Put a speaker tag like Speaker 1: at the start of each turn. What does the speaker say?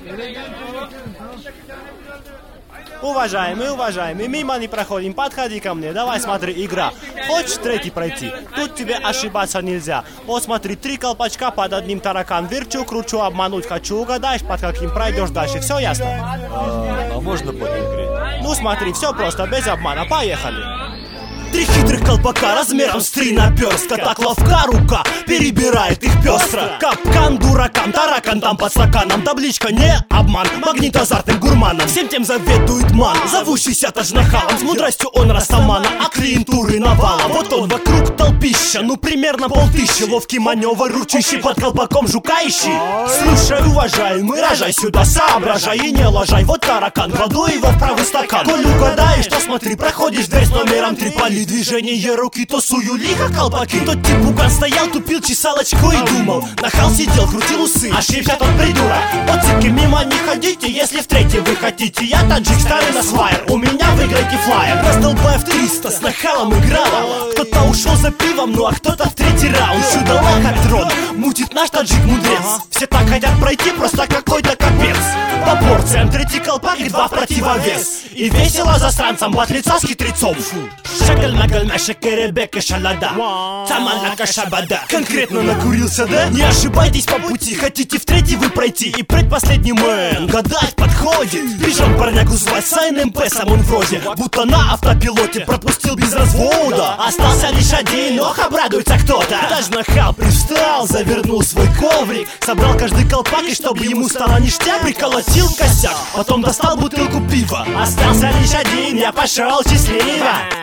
Speaker 1: Уважаемый, мимо не проходим, подходи ко мне, давай смотри, игра. Хочешь третий пройти? Тут тебе ошибаться нельзя. Вот смотри, 3 колпачка под одним таракан. Верчу, кручу, обмануть хочу, угадаешь, под каким пройдешь дальше. Все ясно?
Speaker 2: А можно по игре?
Speaker 1: Ну смотри, все просто, без обмана, поехали. 3 хитрых колпака размером с 3 наперстка. Так ловка рука перебирает их пестро. Капкан дуракам, таракан там под стаканом. Табличка не обман, магнит азартным гурманом. Всем тем заведует ман, зовущийся тажнахалом. С мудростью он растамана, а клиентуры навалом. Вот он вокруг толпища, ну примерно 5000. Ловкий маневр, ручищий под колпаком жука ищи. Слушай, уважаемый, рожай сюда, соображай и не лажай. Вот таракан, кладу его в правый стакан. Коль угадаешь, то смотри, проходишь дверь с номером 3. Поли движение руки, то сую лихо колпаки. Тот типуган стоял, тупил чесалочку и думал. Нахал сидел, крутил усы, ошибся тот придурок. Вот цыпки, мимо не ходите, если в третий вы хотите. Я таджик, старый насвайер, у меня выиграйте флайер. Раздолбаев 300 с нахалом играла. Кто-то ушел за пивом, ну а кто-то в третий раунд. Чудо лохотрон, мутит наш таджик мудрец. Все так хотят пройти, просто какой-то капец. По порциям 3 колпак и 2 в противовес. И весело засранцам батлица с хитрецом. Конкретно накурился, да? Не ошибайтесь по пути, хотите в третий вы пройти. И предпоследний мэн гадать подходит. Пижон парняку звать с НМП, сам он вроде будто на автопилоте пропустил без развода. Остался лишь один, ох, обрадуется кто-то. Даже нахал привстал, завернул свой коврик. Собрал каждый колпак, и чтобы ему стало ништяк, приколотил косяк, потом достал бутылку пива. Остался лишь один, я пошел счастливо.